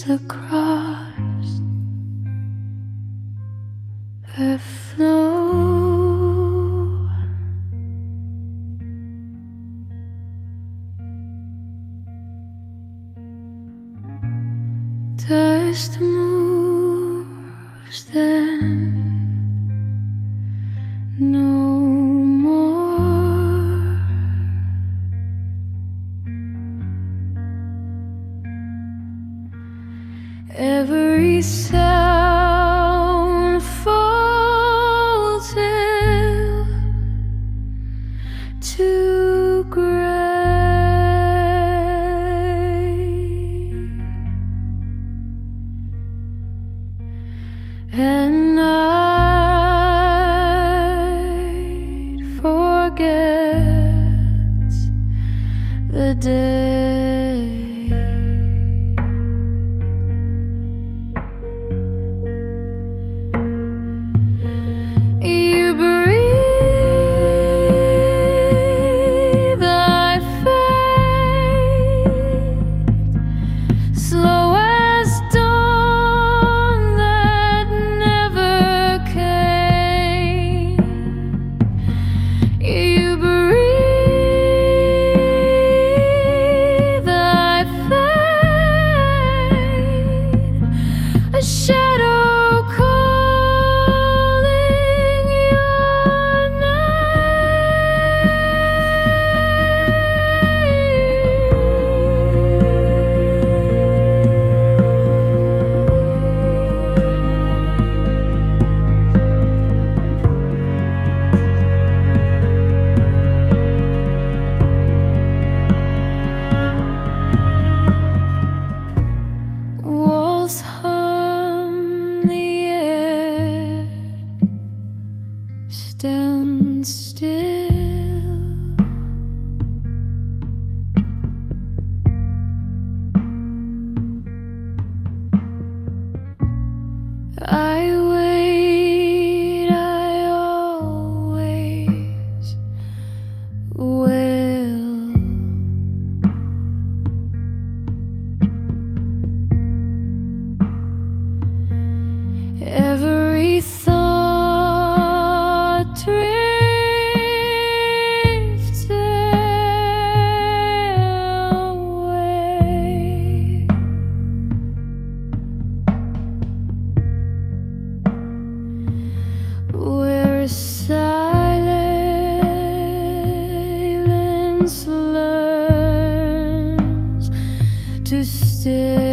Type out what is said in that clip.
across the floor. Dust moves then no more. Every sound falls into gray, and night forgets the day. You breathe, I fade, slow as dawn that never came. You breathe, I fade, a shadow calling your walls hum the air, stand still. I wait, I always will. Every thought drifts away, where silence learns to stay.